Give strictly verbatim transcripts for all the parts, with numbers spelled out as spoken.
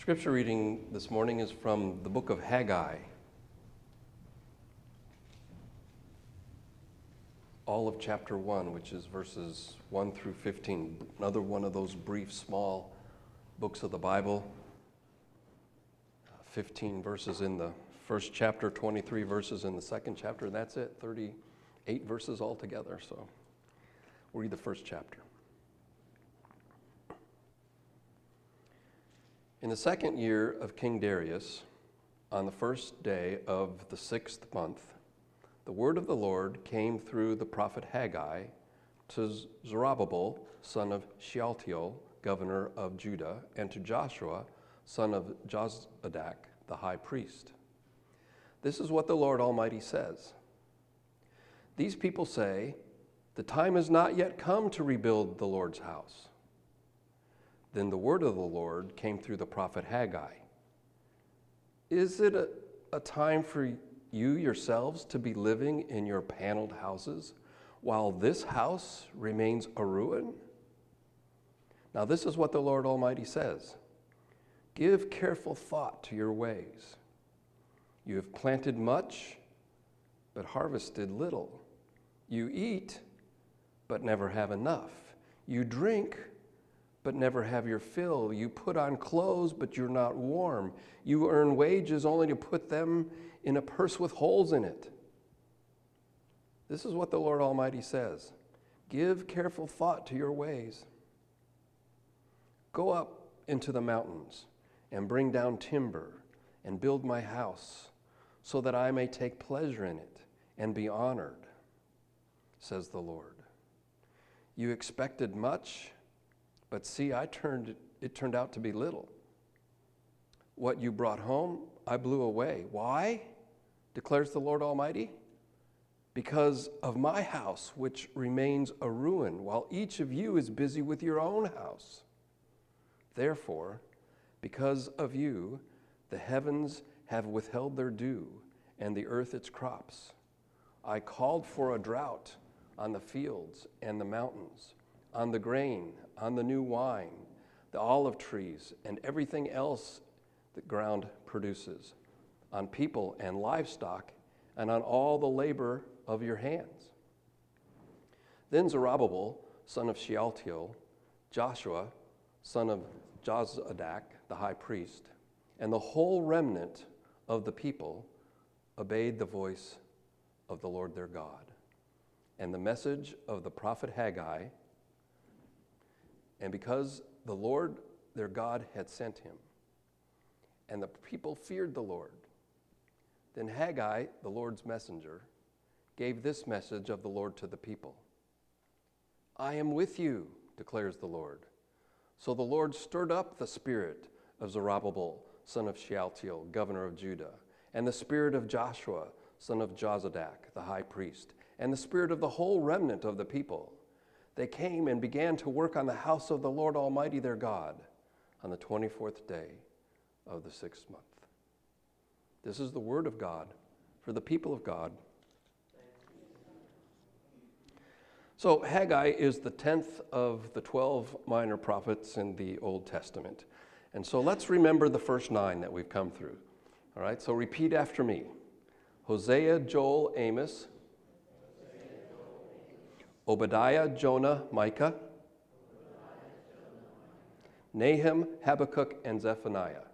Scripture reading this morning is from the book of Haggai. All of chapter one, which is verses one through fifteen. Another one of those brief, small books of the Bible. fifteen verses in the first chapter, twenty-three verses in the second chapter. That's it, thirty-eight verses altogether. So we'll read the first chapter. In the second year of King Darius, on the first day of the sixth month, the word of the Lord came through the prophet Haggai to Zerubbabel, son of Shealtiel, governor of Judah, and to Joshua, son of Jozadak, the high priest. This is what the Lord Almighty says. These people say, the time has not yet come to rebuild the Lord's house. Then the word of the Lord came through the prophet Haggai. Is it a, a time for you yourselves to be living in your paneled houses while this house remains a ruin? Now this is what the Lord Almighty says. Give careful thought to your ways. You have planted much, but harvested little. You eat, but never have enough. You drink, but never have your fill. You put on clothes, but you're not warm. You earn wages only to put them in a purse with holes in it. This is what the Lord Almighty says. Give careful thought to your ways. Go up into the mountains and bring down timber and build my house so that I may take pleasure in it and be honored, says the Lord. You expected much, but see, I turned it, it turned out to be little. What you brought home, I blew away. Why? Declares the Lord Almighty. Because of my house, which remains a ruin, while each of you is busy with your own house. Therefore, because of you, the heavens have withheld their dew, and the earth its crops. I called for a drought on the fields and the mountains, on the grain, on the new wine, the olive trees, and everything else the ground produces, on people and livestock, and on all the labor of your hands. Then Zerubbabel, son of Shealtiel, Joshua, son of Jozadak, the high priest, and the whole remnant of the people obeyed the voice of the Lord their God, and the message of the prophet Haggai. And because the Lord their God had sent him, and the people feared the Lord, then Haggai, the Lord's messenger, gave this message of the Lord to the people. I am with you, declares the Lord. So the Lord stirred up the spirit of Zerubbabel, son of Shealtiel, governor of Judah, and the spirit of Joshua, son of Jozadak, the high priest, and the spirit of the whole remnant of the people. They came and began to work on the house of the Lord Almighty their God on the twenty-fourth day of the sixth month. This is the word of God for the people of God. So Haggai is the tenth of the twelve minor prophets in the Old Testament. And so let's remember the first nine that we've come through. All right, so repeat after me. Hosea, Joel, Amos, Obadiah, Jonah, Micah, Nahum, Habakkuk, and Zephaniah.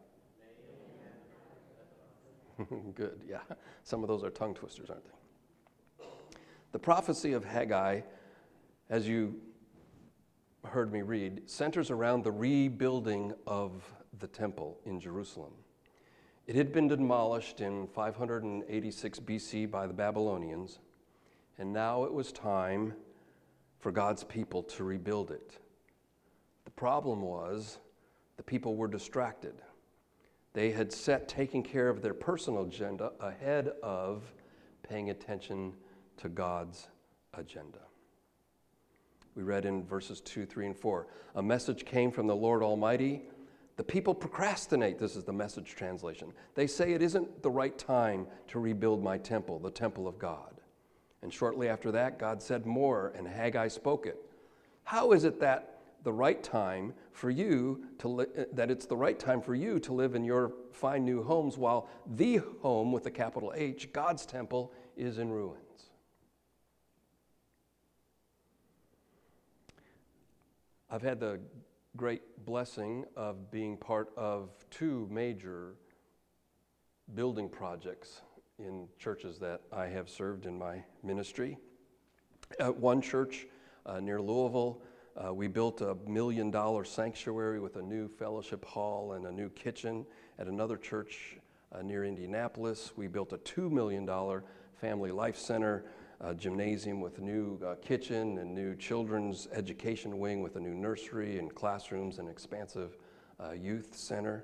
Good, yeah. Some of those are tongue twisters, aren't they? The prophecy of Haggai, as you heard me read, centers around the rebuilding of the temple in Jerusalem. It had been demolished in five hundred eighty-six B C by the Babylonians, and now it was time for God's people to rebuild it. The problem was the people were distracted. They had set taking care of their personal agenda ahead of paying attention to God's agenda. We read in verses two, three, and four, a message came from the Lord Almighty. The people procrastinate. This is the Message translation. They say it isn't the right time to rebuild my temple, the temple of God. And shortly after that, God said more, and Haggai spoke it. How is it that the right time for you to li- that it's the right time for you to live in your fine new homes while the home with a capital H, God's temple, is in ruins. I've had the great blessing of being part of two major building projects in churches that I have served in my ministry. At one church uh, near Louisville, uh, we built a million dollar sanctuary with a new fellowship hall and a new kitchen. At another church uh, near Indianapolis, we built a two million dollar family life center, a gymnasium with a new uh, kitchen and new children's education wing with a new nursery and classrooms and expansive uh, youth center.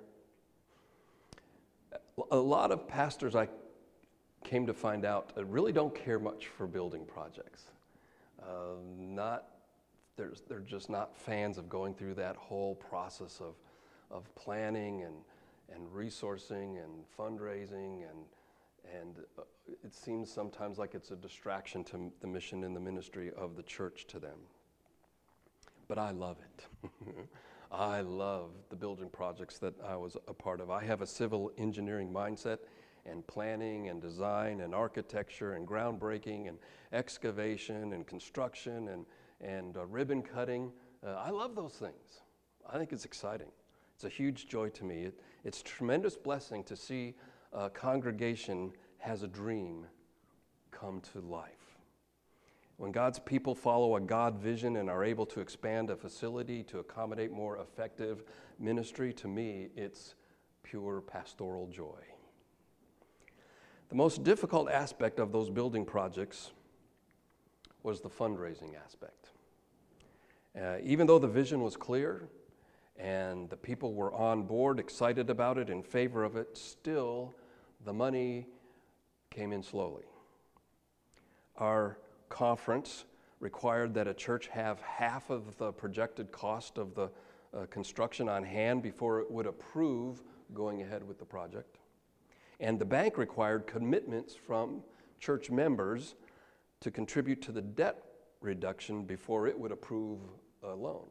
A lot of pastors, I came to find out, uh, really don't care much for building projects. Uh, not, they're, they're just not fans of going through that whole process of, of planning and, and resourcing and fundraising, and, and uh, it seems sometimes like it's a distraction to the mission and the ministry of the church to them. But I love it. I love the building projects that I was a part of. I have a civil engineering mindset, and planning and design and architecture and groundbreaking and excavation and construction and, and uh, ribbon cutting. Uh, I love those things. I think it's exciting. It's a huge joy to me. It, it's a tremendous blessing to see a congregation has a dream come to life. When God's people follow a God vision and are able to expand a facility to accommodate more effective ministry, to me, it's pure pastoral joy. The most difficult aspect of those building projects was the fundraising aspect. Uh, even though the vision was clear and the people were on board, excited about it, in favor of it, still the money came in slowly. Our conference required that a church have half of the projected cost of the uh, construction on hand before it would approve going ahead with the project. And the bank required commitments from church members to contribute to the debt reduction before it would approve a loan.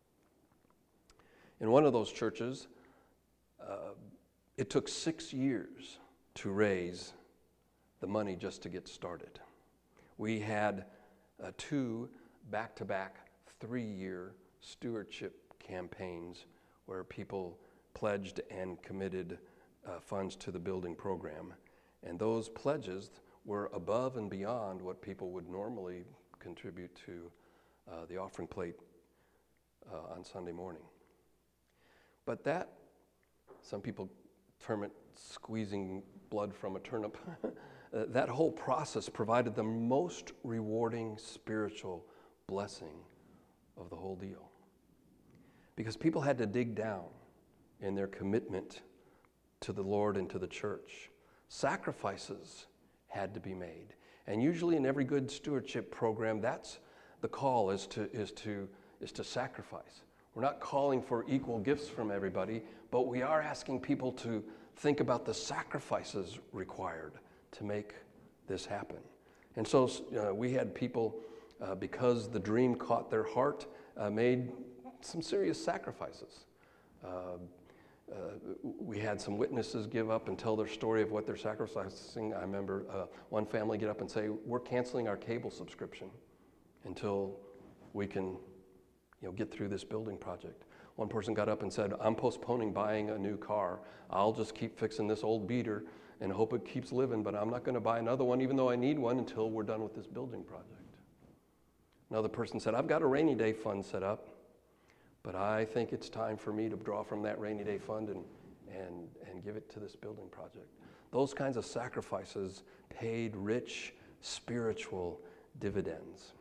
In one of those churches, uh, it took six years to raise the money just to get started. We had uh, two back-to-back three-year stewardship campaigns where people pledged and committed uh, funds to the building program. And those pledges were above and beyond what people would normally contribute to uh, the offering plate uh, on Sunday morning. But that, some people term it squeezing blood from a turnip. Uh, that whole process provided the most rewarding spiritual blessing of the whole deal. Because people had to dig down in their commitment to the Lord and to the church. Sacrifices had to be made. And usually in every good stewardship program, that's the call, is to, is to, is to sacrifice. We're not calling for equal gifts from everybody, but we are asking people to think about the sacrifices required to make this happen. And so uh, we had people, uh, because the dream caught their heart, uh, made some serious sacrifices. Uh, uh, we had some witnesses give up and tell their story of what they're sacrificing. I remember uh, one family get up and say, we're canceling our cable subscription until we can you know, get through this building project. One person got up and said, I'm postponing buying a new car. I'll just keep fixing this old beater and hope it keeps living, but I'm not going to buy another one, even though I need one, until we're done with this building project. Another person said, I've got a rainy day fund set up, but I think it's time for me to draw from that rainy day fund and, and, and give it to this building project. Those kinds of sacrifices paid rich spiritual dividends.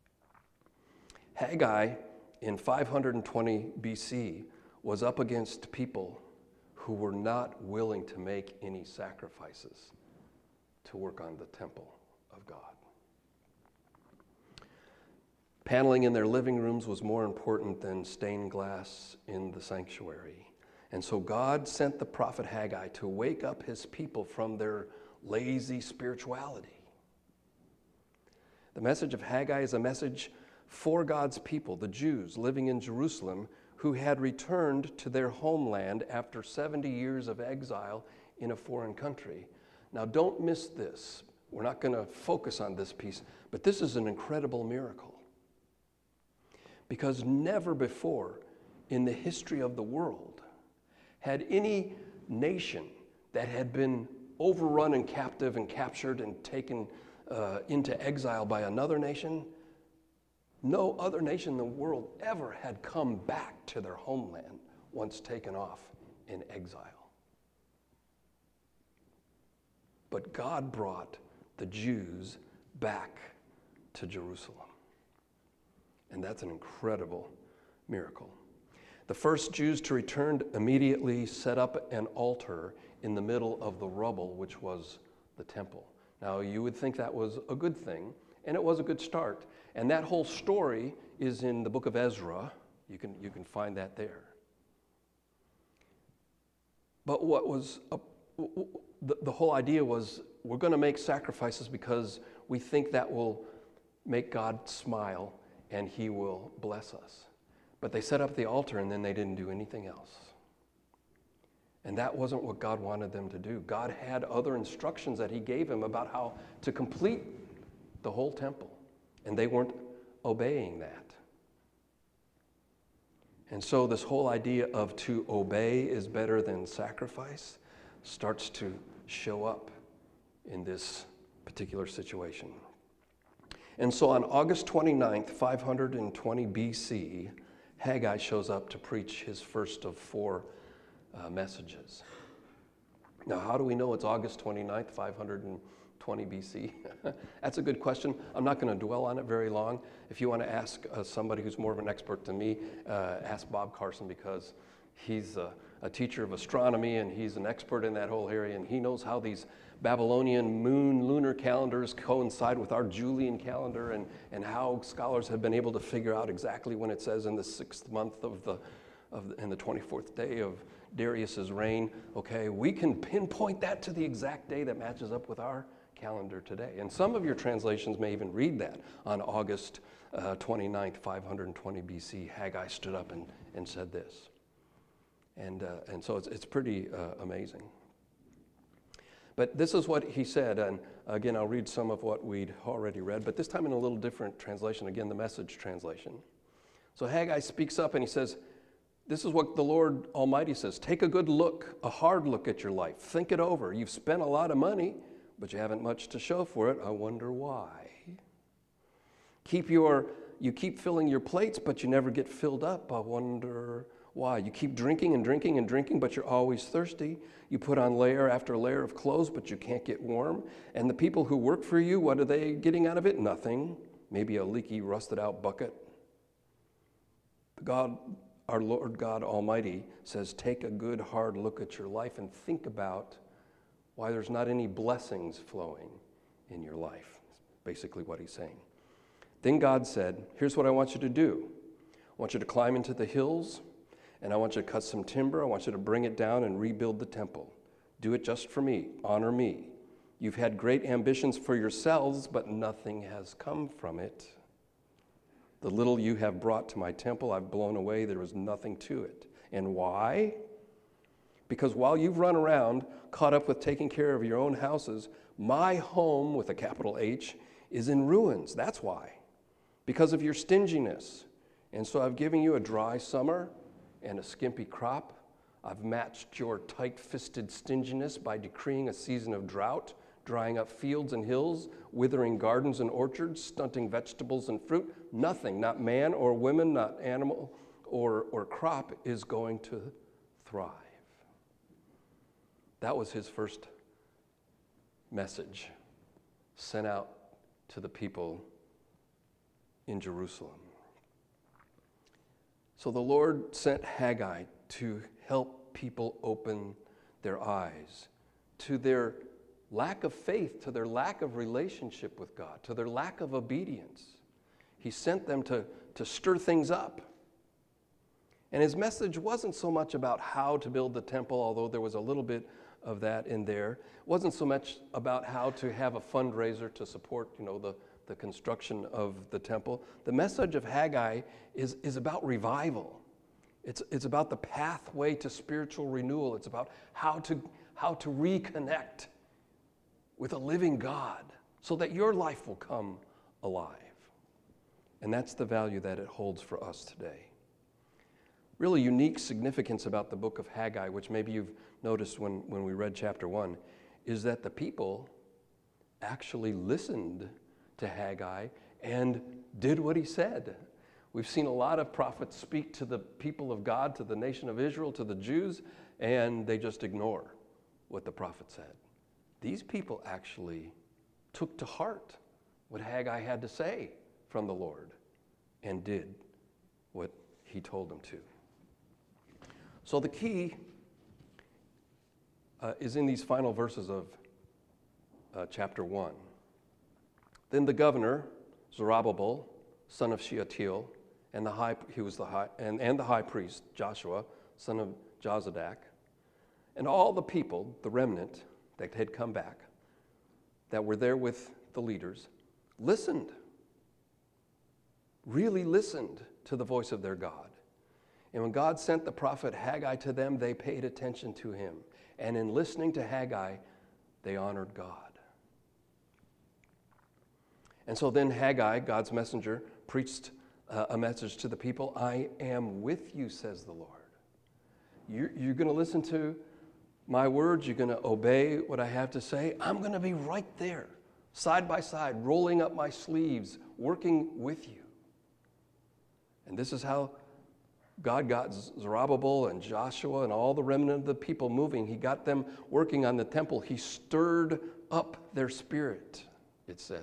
Haggai, in five hundred twenty B C, was up against people who were not willing to make any sacrifices to work on the temple of God. Paneling in their living rooms was more important than stained glass in the sanctuary. And so God sent the prophet Haggai to wake up his people from their lazy spirituality. The message of Haggai is a message for God's people, the Jews living in Jerusalem, who had returned to their homeland after seventy years of exile in a foreign country. Now, don't miss this. We're not going to focus on this piece, but this is an incredible miracle. Because never before in the history of the world had any nation that had been overrun and captive and captured and taken uh, into exile by another nation, no other nation in the world ever had come back to their homeland once taken off in exile. But God brought the Jews back to Jerusalem. And that's an incredible miracle. The first Jews to return immediately set up an altar in the middle of the rubble, which was the temple. Now, you would think that was a good thing, and it was a good start. And that whole story is in the book of Ezra. You can, you can find that there. But what was a, the, the whole idea was, we're going to make sacrifices because we think that will make God smile and he will bless us. But they set up the altar and then they didn't do anything else. And that wasn't what God wanted them to do. God had other instructions that he gave him about how to complete the whole temple. And they weren't obeying that. And so this whole idea of to obey is better than sacrifice starts to show up in this particular situation. And so on August twenty-ninth, five hundred twenty B C, Haggai shows up to preach his first of four uh, messages. Now, how do we know it's August twenty-ninth, five hundred twenty B C? That's a good question. I'm not going to dwell on it very long. If you want to ask uh, somebody who's more of an expert than me, uh, ask Bob Carson, because he's a, a teacher of astronomy and he's an expert in that whole area, and he knows how these Babylonian moon lunar calendars coincide with our Julian calendar, and, and how scholars have been able to figure out exactly when it says in the sixth month of the, of the, in the twenty-fourth day of Darius's reign. Okay, we can pinpoint that to the exact day that matches up with our calendar today. And some of your translations may even read that on August uh, twenty-ninth, five hundred twenty B C, Haggai stood up and, and said this. And, uh, and so it's, it's pretty uh, amazing. But this is what he said, and again, I'll read some of what we'd already read, but this time in a little different translation, again, the Message translation. So Haggai speaks up and he says, this is what the Lord Almighty says: take a good look, a hard look at your life. Think it over. You've spent a lot of money, but you haven't much to show for it. I wonder why. Keep your, you keep filling your plates, but you never get filled up. I wonder why. You keep drinking and drinking and drinking, but you're always thirsty. You put on layer after layer of clothes, but you can't get warm. And the people who work for you, what are they getting out of it? Nothing. Maybe a leaky, rusted out bucket. God, our Lord God Almighty says, take a good hard look at your life and think about why there's not any blessings flowing in your life. That's basically what he's saying. Then God said, here's what I want you to do. I want you to climb into the hills, and I want you to cut some timber. I want you to bring it down and rebuild the temple. Do it just for me. Honor me. You've had great ambitions for yourselves, but nothing has come from it. The little you have brought to my temple, I've blown away. There was nothing to it. And why? Because while you've run around, caught up with taking care of your own houses, my home, with a capital H, is in ruins. That's why. Because of your stinginess. And so I've given you a dry summer and a skimpy crop. I've matched your tight-fisted stinginess by decreeing a season of drought, drying up fields and hills, withering gardens and orchards, stunting vegetables and fruit. Nothing, not man or woman, not animal or, or crop, is going to thrive. That was his first message sent out to the people in Jerusalem. So the Lord sent Haggai to help people open their eyes to their lack of faith, to their lack of relationship with God, to their lack of obedience. He sent them to, to stir things up. And his message wasn't so much about how to build the temple, although there was a little bit of that in there. It wasn't so much about how to have a fundraiser to support, you know, the, the construction of the temple. The message of Haggai is, is about revival. It's, it's about the pathway to spiritual renewal. It's about how to, how to reconnect with a living God so that your life will come alive. And that's the value that it holds for us today. Really unique significance about the book of Haggai, which maybe you've noticed when, when we read chapter one, is that the people actually listened to Haggai and did what he said. We've seen a lot of prophets speak to the people of God, to the nation of Israel, to the Jews, and they just ignore what the prophet said. These people actually took to heart what Haggai had to say from the Lord and did what he told them to. So the key uh, is in these final verses of uh, chapter one. Then the governor, Zerubbabel, son of Shealtiel, and the high he was the high and, and the high priest, Joshua, son of Jozadak, and all the people, the remnant that had come back, that were there with the leaders, listened, really listened to the voice of their God. And when God sent the prophet Haggai to them, they paid attention to him. And in listening to Haggai, they honored God. And so then Haggai, God's messenger, preached uh, a message to the people. I am with you, says the Lord. You're, you're going to listen to my words. You're going to obey what I have to say. I'm going to be right there, side by side, rolling up my sleeves, working with you. And this is how God got Zerubbabel and Joshua and all the remnant of the people moving. He got them working on the temple. He stirred up their spirit, it says.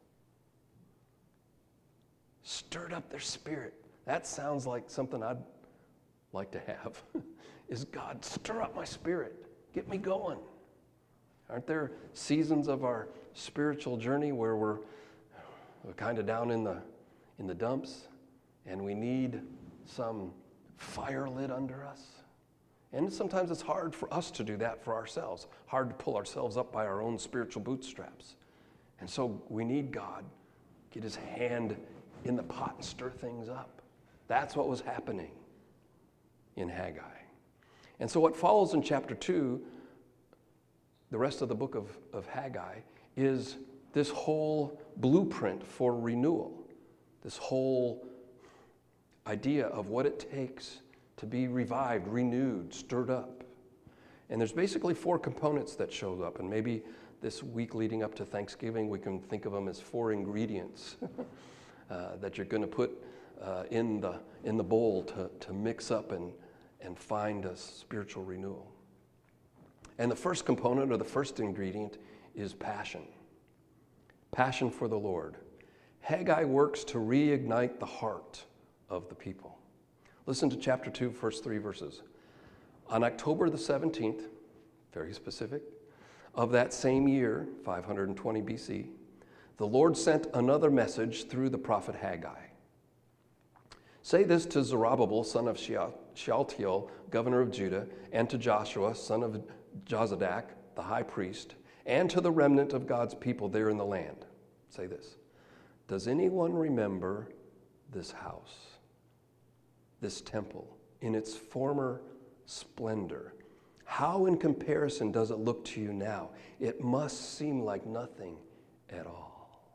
Stirred up their spirit. That sounds like something I'd like to have. Is God, stir up my spirit. Get me going. Aren't there seasons of our spiritual journey where we're, we're kind of down in the in the dumps and we need some fire lit under us? And sometimes it's hard for us to do that for ourselves. Hard to pull ourselves up by our own spiritual bootstraps. And so we need God get his hand in the pot and stir things up. That's what was happening in Haggai. And so what follows in chapter two, the rest of the book of, of Haggai, is this whole blueprint for renewal, this whole idea of what it takes to be revived, renewed, stirred up. And there's basically four components that show up, and maybe this week leading up to Thanksgiving, we can think of them as four ingredients uh, that you're going to put uh, in the in the bowl to, to mix up and, and find a spiritual renewal. And the first component, or the first ingredient, is passion. Passion for the Lord. Haggai works to reignite the heart of the people. Listen to chapter two, first three verses. On October the seventeenth, very specific, of that same year, five hundred twenty B C, the Lord sent another message through the prophet Haggai. Say this to Zerubbabel, son of Shealtiel, governor of Judah, and to Joshua, son of Jozadak, the high priest, and to the remnant of God's people there in the land. Say this. Does anyone remember this house, this temple, in its former splendor? How in comparison does it look to you now? It must seem like nothing at all.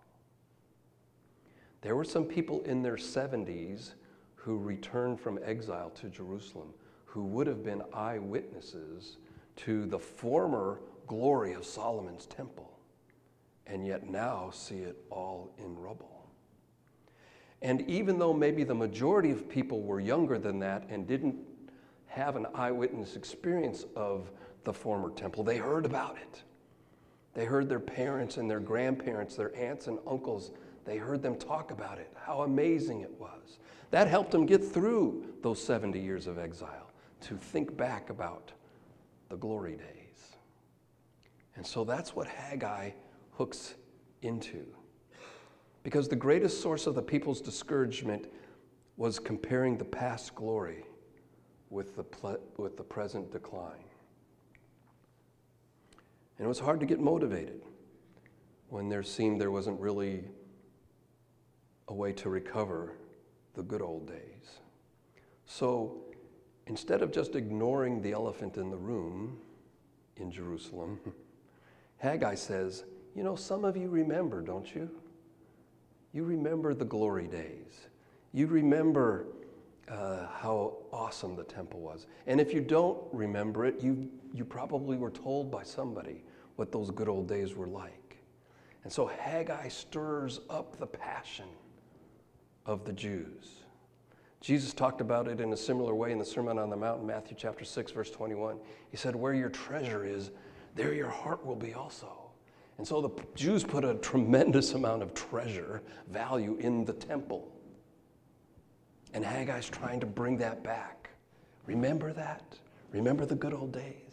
There were some people in their seventies who returned from exile to Jerusalem who would have been eyewitnesses to the former glory of Solomon's temple, and yet now see it all in rubble. And even though maybe the majority of people were younger than that and didn't have an eyewitness experience of the former temple, they heard about it. They heard their parents and their grandparents, their aunts and uncles, they heard them talk about it, how amazing it was. That helped them get through those seventy years of exile, to think back about the glory days. And so that's what Haggai hooks into. Because the greatest source of the people's discouragement was comparing the past glory with the, ple- with the present decline. And it was hard to get motivated when there seemed there wasn't really a way to recover the good old days. So instead of just ignoring the elephant in the room in Jerusalem, Haggai says, you know, some of you remember, don't you? You remember the glory days. You remember uh, how awesome the temple was. And if you don't remember it, you, you probably were told by somebody what those good old days were like. And so Haggai stirs up the passion of the Jews. Jesus talked about it in a similar way in the Sermon on the Mount in Matthew chapter six, verse twenty-one. He said, where your treasure is, there your heart will be also. And so the Jews put a tremendous amount of treasure, value in the temple. And Haggai's trying to bring that back. Remember that? Remember the good old days?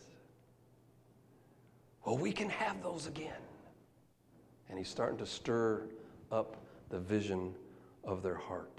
Well, we can have those again. And he's starting to stir up the vision of their heart.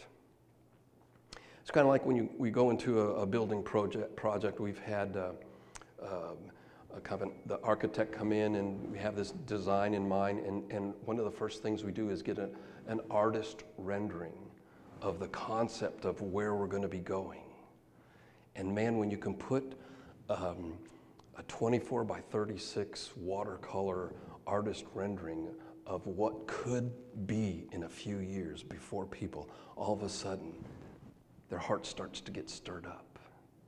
It's kind of like when you, we go into a, a building project, project. We've had uh, um, a kind of, the architect come in and we have this design in mind, and, and one of the first things we do is get a, an artist rendering of the concept of where we're going to be going. And man, when you can put um, a twenty-four by thirty-six watercolor artist rendering of what could be in a few years before people, all of a sudden, their heart starts to get stirred up.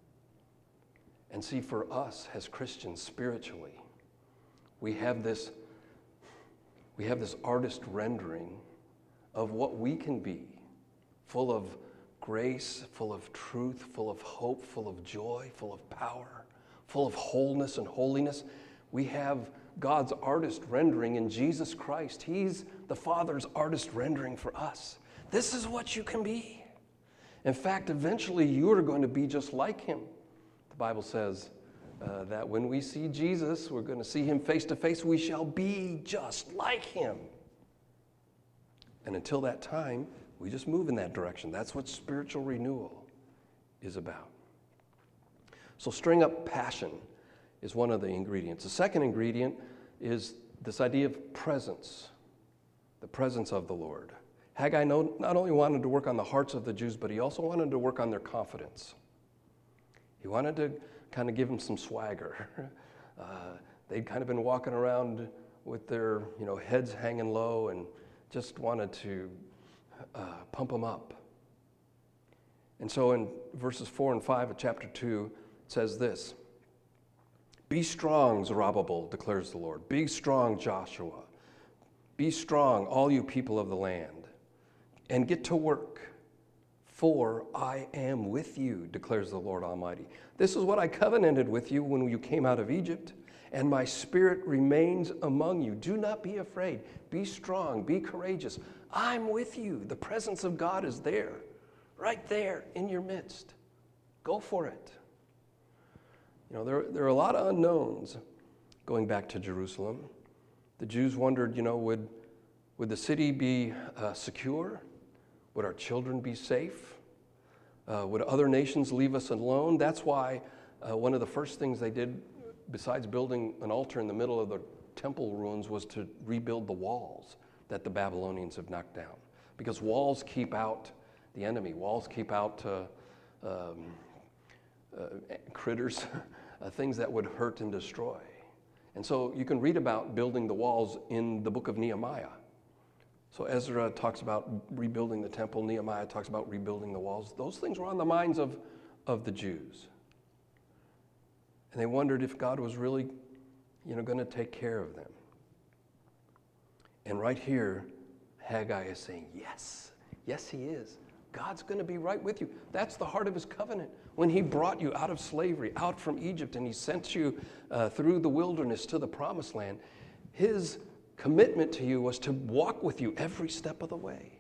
And see, for us as Christians spiritually, we have this, we have this artist rendering of what we can be, full of grace, full of truth, full of hope, full of joy, full of power, full of wholeness and holiness. We have God's artist rendering in Jesus Christ. He's the Father's artist rendering for us. This is what you can be. In fact, eventually you are going to be just like him. The Bible says uh, that when we see Jesus, we're going to see him face to face. We shall be just like him. And until that time, we just move in that direction. That's what spiritual renewal is about. So stirring up passion is one of the ingredients. The second ingredient is this idea of presence, the presence of the Lord. Haggai not only wanted to work on the hearts of the Jews, but he also wanted to work on their confidence. He wanted to kind of give them some swagger. Uh, they'd kind of been walking around with their, you know, heads hanging low and just wanted to uh, pump them up. And so in verses four and five of chapter two, it says this: Be strong, Zerubbabel, declares the Lord. Be strong, Joshua. Be strong, all you people of the land, and get to work, for I am with you, declares the Lord Almighty. This is what I covenanted with you when you came out of Egypt, and my spirit remains among you. Do not be afraid. Be strong. Be courageous. I'm with you. The presence of God is there, right there in your midst. Go for it. You know, there, there are a lot of unknowns going back to Jerusalem. The Jews wondered, you know, would, would the city be uh, secure? Would our children be safe? Uh, would other nations leave us alone? That's why uh, one of the first things they did, besides building an altar in the middle of the temple ruins, was to rebuild the walls that the Babylonians have knocked down. Because walls keep out the enemy. Walls keep out uh, um, uh, critters, uh, things that would hurt and destroy. And so you can read about building the walls in the book of Nehemiah. So Ezra talks about rebuilding the temple. Nehemiah talks about rebuilding the walls. Those things were on the minds of, of the Jews. And they wondered if God was really, you know, going to take care of them. And right here, Haggai is saying, yes, yes, he is. God's going to be right with you. That's the heart of his covenant. When he brought you out of slavery, out from Egypt, and he sent you uh, through the wilderness to the promised land, his commitment to you was to walk with you every step of the way.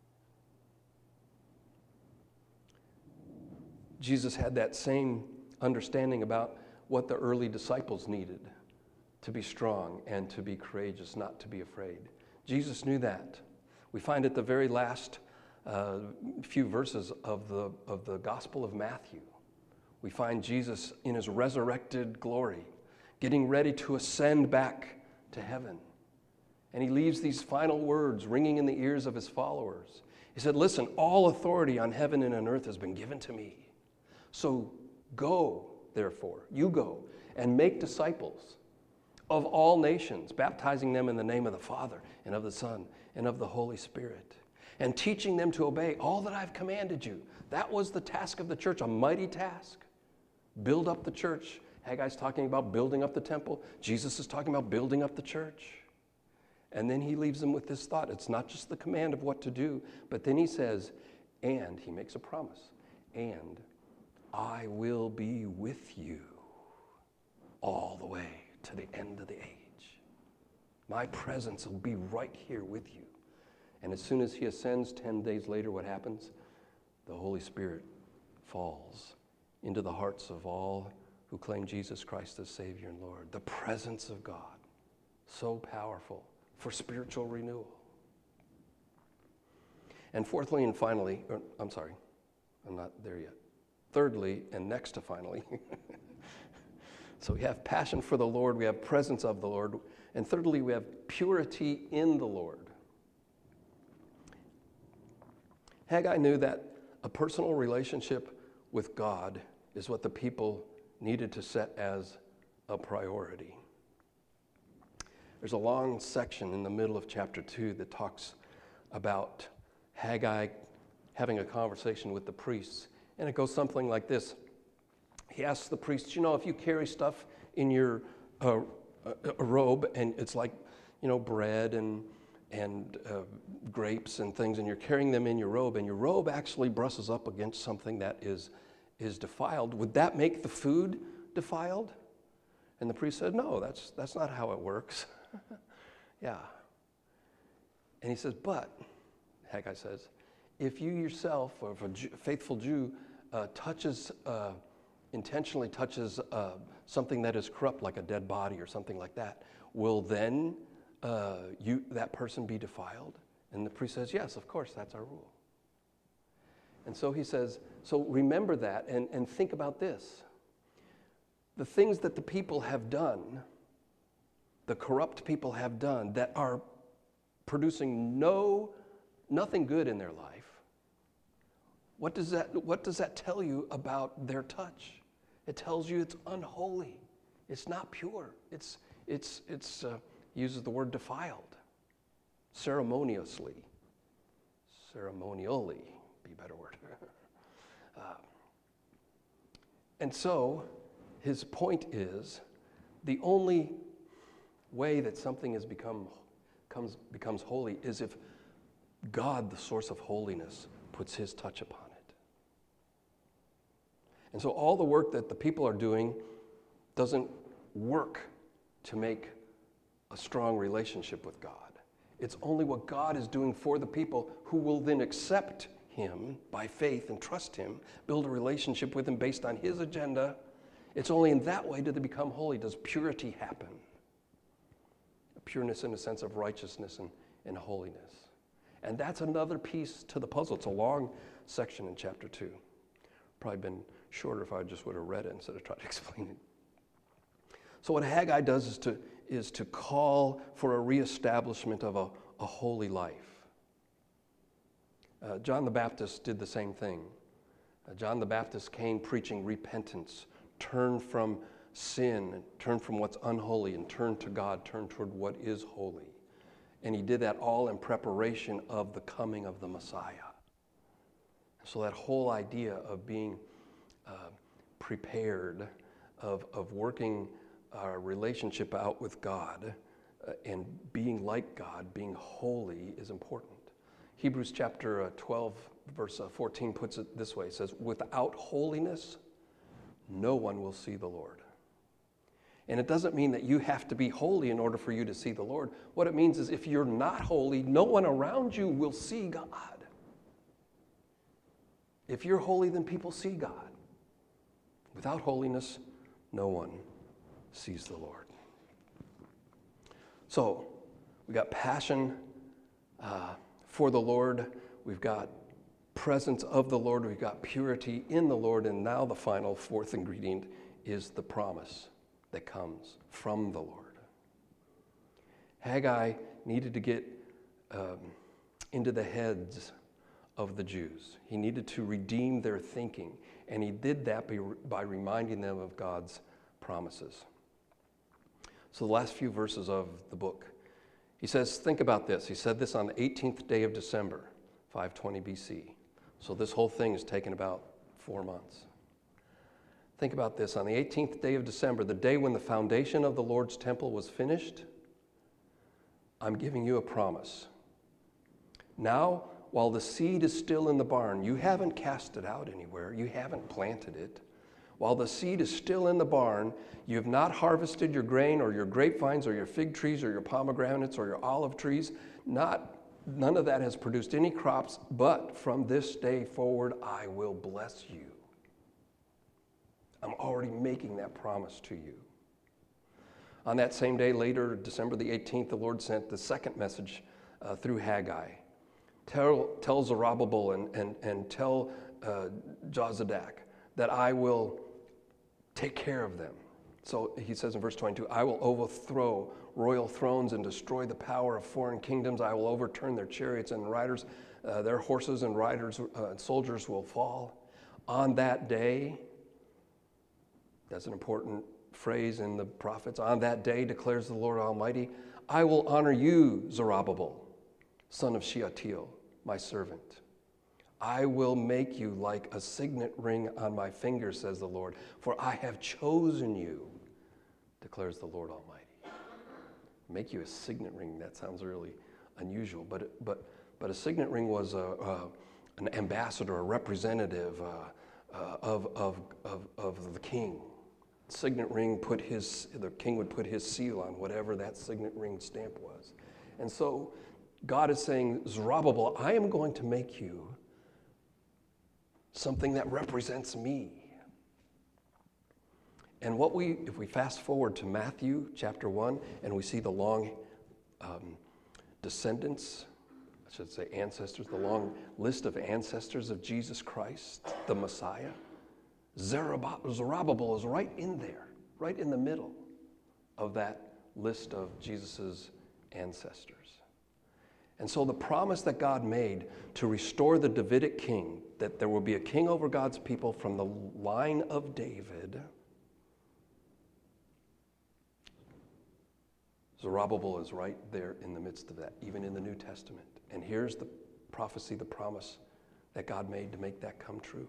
Jesus had that same understanding about what the early disciples needed to be strong and to be courageous, not to be afraid. Jesus knew that. We find at the very last uh, few verses of the, of the Gospel of Matthew, we find Jesus in his resurrected glory, getting ready to ascend back to heaven. And he leaves these final words ringing in the ears of his followers. He He said, listen, all authority on heaven and on earth has been given to me. So go, therefore, you go and make disciples of all nations, baptizing them in the name of the Father and of the Son and of the Holy Spirit, and teaching them to obey all that I've commanded you. That was the task of the church, a mighty task. Build up the church. Haggai's talking about building up the temple. Jesus is talking about building up the church. And then he leaves them with this thought. It's not just the command of what to do, but then he says, and he makes a promise, and I will be with you all the way to the end of the age. My presence will be right here with you. And as soon as he ascends, ten days later, what happens? The Holy Spirit falls into the hearts of all who claim Jesus Christ as Savior and Lord. The presence of God, so powerful for spiritual renewal. And fourthly and finally, or, I'm sorry, I'm not there yet. Thirdly, and next to finally, so we have passion for the Lord, we have presence of the Lord, and thirdly, we have purity in the Lord. Haggai knew that a personal relationship with God is what the people needed to set as a priority. There's a long section in the middle of chapter two that talks about Haggai having a conversation with the priests. And it goes something like this. He asks the priests, you know, if you carry stuff in your uh, a robe, and it's like, you know, bread and and uh, grapes and things, and you're carrying them in your robe, and your robe actually brushes up against something that is is defiled, would that make the food defiled? And the priest said, no, that's that's not how it works. Yeah. And he says, but, Haggai says, if you yourself, or if a Jew, faithful Jew, uh, touches, uh, intentionally touches uh, something that is corrupt, like a dead body or something like that, will then uh, you that person be defiled? And the priest says, yes, of course, that's our rule. And so he says, so remember that and, and think about this. The things that the people have done, the corrupt people have done, that are producing no, nothing good in their life, what does that, what does that tell you about their touch? It tells you it's unholy. It's not pure. It's, it's, it's uh, uses the word defiled, ceremoniously, ceremonially, be a better word. uh, and so, his point is, the only way that something has become comes becomes holy is if God, the source of holiness, puts his touch upon it. And so all the work that the people are doing doesn't work to make a strong relationship with God. It's only what God is doing for the people who will then accept him by faith and trust him, build a relationship with him based on his agenda. It's only in that way do they become holy, does purity happen. Pureness in the sense of righteousness and, and holiness. And that's another piece to the puzzle. It's a long section in chapter two. Probably been shorter if I just would have read it instead of trying to explain it. So what Haggai does is to, is to call for a reestablishment of a, a holy life. Uh, John the Baptist did the same thing. Uh, John the Baptist came preaching repentance, turn from sin, turn from what's unholy, and turn to God, turn toward what is holy. And he did that all in preparation of the coming of the Messiah. So that whole idea of being uh, prepared, of, of working our relationship out with God uh, and being like God, being holy, is important. Hebrews chapter uh, twelve, verse uh, fourteen puts it this way. It says, without holiness, no one will see the Lord. And it doesn't mean that you have to be holy in order for you to see the Lord. What it means is if you're not holy, no one around you will see God. If you're holy, then people see God. Without holiness, no one sees the Lord. So, we got passion uh, for the Lord. We've got presence of the Lord. We've got purity in the Lord. And now the final fourth ingredient is the promise that comes from the Lord. Haggai needed to get um, into the heads of the Jews. He needed to redeem their thinking, and he did that by, by reminding them of God's promises. So the last few verses of the book, he says, think about this. He said this on the eighteenth day of December, five twenty B C. So this whole thing has taken about four months. Think about this. On the eighteenth day of December, the day when the foundation of the Lord's temple was finished, I'm giving you a promise. Now, while the seed is still in the barn, you haven't cast it out anywhere, you haven't planted it. While the seed is still in the barn, you have not harvested your grain or your grapevines or your fig trees or your pomegranates or your olive trees. Not, none of that has produced any crops, but from this day forward, I will bless you. I'm already making that promise to you. On that same day, later, December the eighteenth, the Lord sent the second message uh, through Haggai. Tell, tell Zerubbabel and, and, and tell uh, Jozadak that I will take care of them. So he says in verse twenty-two, I will overthrow royal thrones and destroy the power of foreign kingdoms. I will overturn their chariots and riders. Uh, their horses and riders uh, and soldiers will fall. On that day, that's an important phrase in the prophets. On that day, declares the Lord Almighty, I will honor you, Zerubbabel, son of Shealtiel, my servant. I will make you like a signet ring on my finger, says the Lord, for I have chosen you, declares the Lord Almighty. Make you a signet ring, that sounds really unusual, but but but a signet ring was a, a an ambassador, a representative uh, uh, of, of of of the king. Signet ring put his the king would put his seal on whatever that signet ring stamp was. And so God is saying, Zerubbabel, I am going to make you something that represents me. And what we, if we fast forward to Matthew chapter one, and we see the long um, descendants, I should say ancestors, the long list of ancestors of Jesus Christ, the Messiah, Zerubbabel is right in there, right in the middle of that list of Jesus's ancestors. And so the promise that God made to restore the Davidic king, that there will be a king over God's people from the line of David, Zerubbabel is right there in the midst of that, even in the New Testament. And here's the prophecy, the promise that God made to make that come true.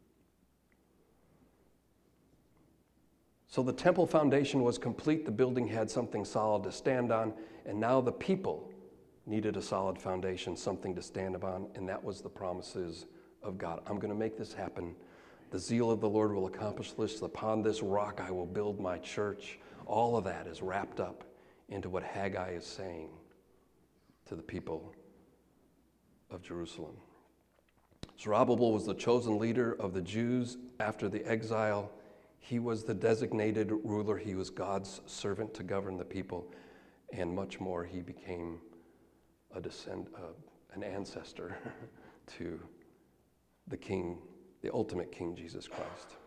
So the temple foundation was complete, the building had something solid to stand on, and now the people needed a solid foundation, something to stand upon, and that was the promises of God. I'm going to make this happen. The zeal of the Lord will accomplish this. Upon this rock I will build my church. All of that is wrapped up into what Haggai is saying to the people of Jerusalem. Zerubbabel was the chosen leader of the Jews after the exile. He was the designated ruler. He was God's servant to govern the people, and much more. He became a descend, uh, an ancestor to the King, the ultimate King, Jesus Christ.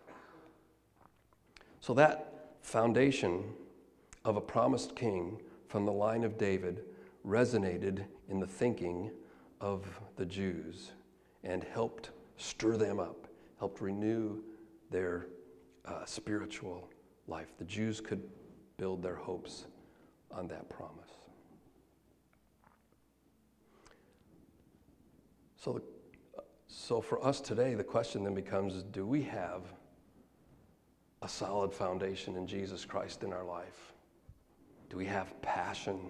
So that foundation of a promised king from the line of David resonated in the thinking of the Jews and helped stir them up, helped renew their uh, spiritual life. The Jews could build their hopes on that promise. So, the, so for us today, the question then becomes, do we have a solid foundation in Jesus Christ in our life? Do we have passion?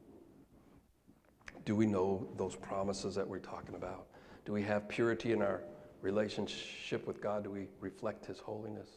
Do we know those promises that we're talking about? Do we have purity in our relationship with God? Do we reflect His holiness?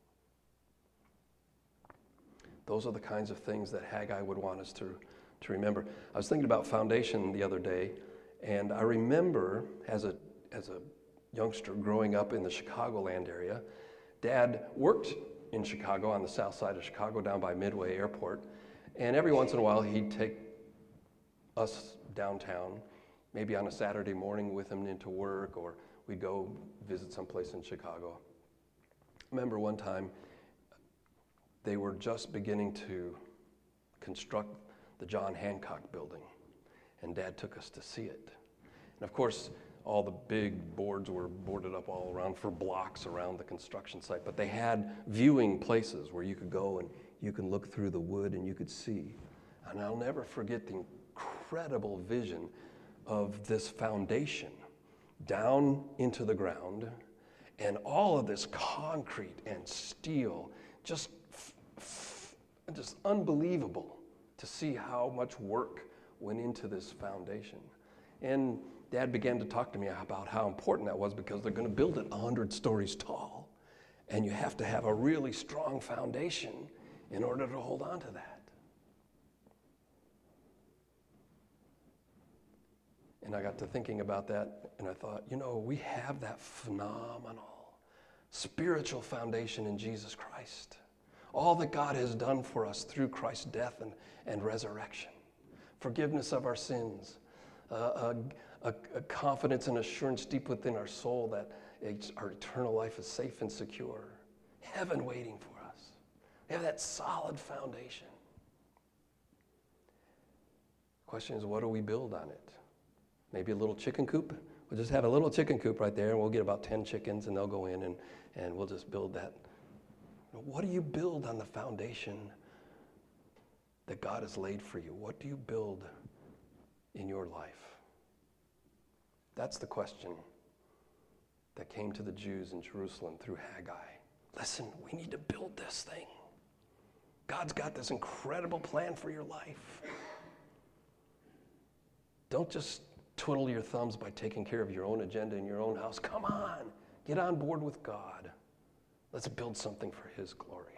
Those are the kinds of things that Haggai would want us to, to remember. I was thinking about foundation the other day, and I remember as a as a youngster growing up in the Chicagoland area, Dad worked in Chicago on the south side of Chicago down by Midway Airport, and every once in a while he'd take us downtown, maybe on a Saturday morning with him into work, or we'd go visit someplace in Chicago. I remember one time they were just beginning to construct the John Hancock building, and Dad took us to see it. And of course, all the big boards were boarded up all around for blocks around the construction site, but they had viewing places where you could go and you can look through the wood and you could see. And I'll never forget the incredible vision of this foundation down into the ground and all of this concrete and steel, just, just unbelievable to see how much work went into this foundation. And Dad began to talk to me about how important that was because they're going to build it one hundred stories tall. And you have to have a really strong foundation in order to hold on to that. And I got to thinking about that, and I thought, you know, we have that phenomenal spiritual foundation in Jesus Christ. All that God has done for us through Christ's death and, and resurrection. Forgiveness of our sins. Uh, a, a, a confidence and assurance deep within our soul that our eternal life is safe and secure. Heaven waiting for us. We have that solid foundation. The question is, what do we build on it? Maybe a little chicken coop? We'll just have a little chicken coop right there, and we'll get about ten chickens, and they'll go in, and, and we'll just build that. What do you build on the foundation that God has laid for you? What do you build in your life? That's the question that came to the Jews in Jerusalem through Haggai. Listen, we need to build this thing. God's got this incredible plan for your life. Don't just twiddle your thumbs by taking care of your own agenda in your own house. Come on, get on board with God. Let's build something for His glory.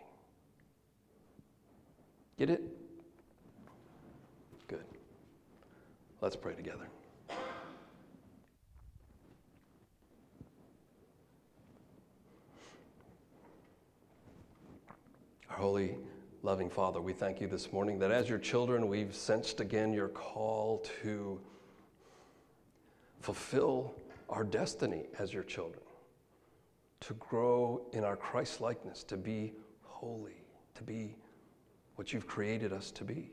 Get it? Good. Let's pray together. Our holy, loving Father, we thank you this morning that as your children, we've sensed again your call to fulfill our destiny as your children, to grow in our Christ-likeness, to be holy, to be what you've created us to be.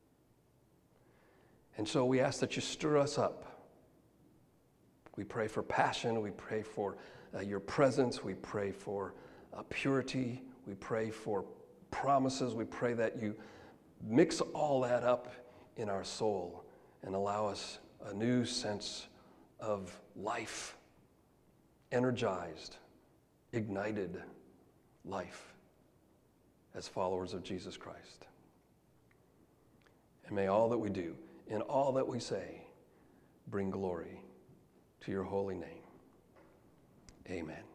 And so we ask that you stir us up. We pray for passion. We pray for uh, your presence. We pray for uh, purity. We pray for promises. We pray that you mix all that up in our soul and allow us a new sense of life, energized, ignited life as followers of Jesus Christ. And may all that we do, in all that we say, bring glory to your holy name. Amen.